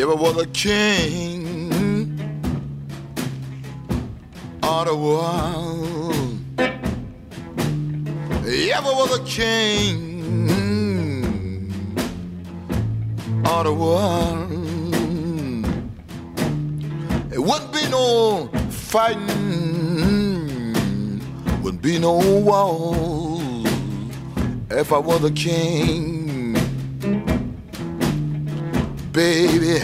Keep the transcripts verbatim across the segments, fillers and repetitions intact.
I was a king of the world, if I was a king of the world, it wouldn't be no fighting, wouldn't be no war if I was a king. Baby,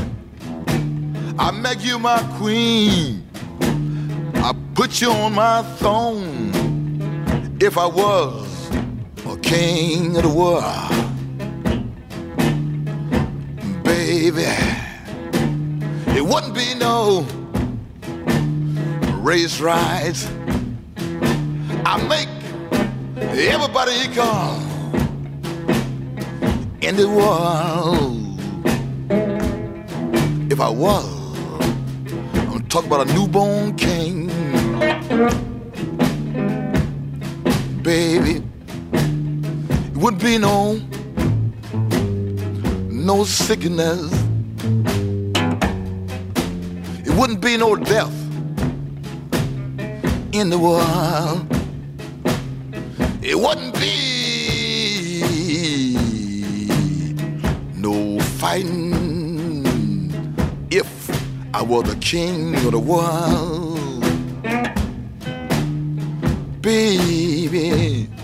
I make you my queen, I put you on my throne if I was a king of the world. Baby, it wouldn't be no race riots. I make everybody equal in the world. If I was, I'm talking about a newborn king. Baby, it wouldn't be no, no sickness. It wouldn't be no death in the world. It wouldn't be no fighting if I was the king of the world. Baby,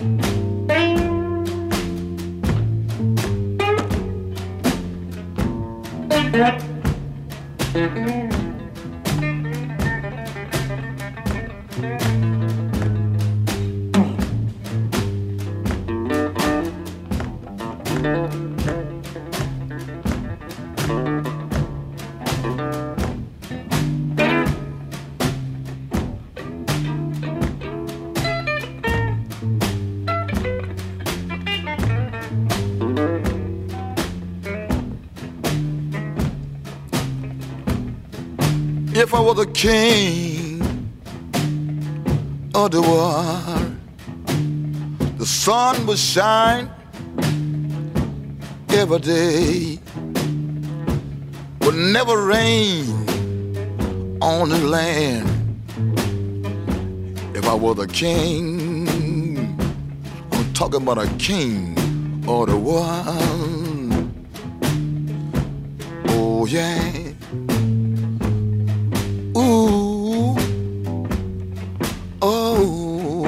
if I was the king of the world, the sun would shine every day, would never rain on the land. If I was the king, I'm talking about a king of the world. Oh yeah. Ooh, oh,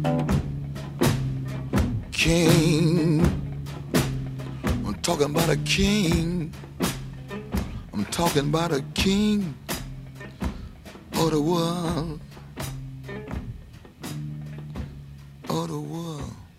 king. I'm talking about a king. I'm talking about a king of the world, of the world.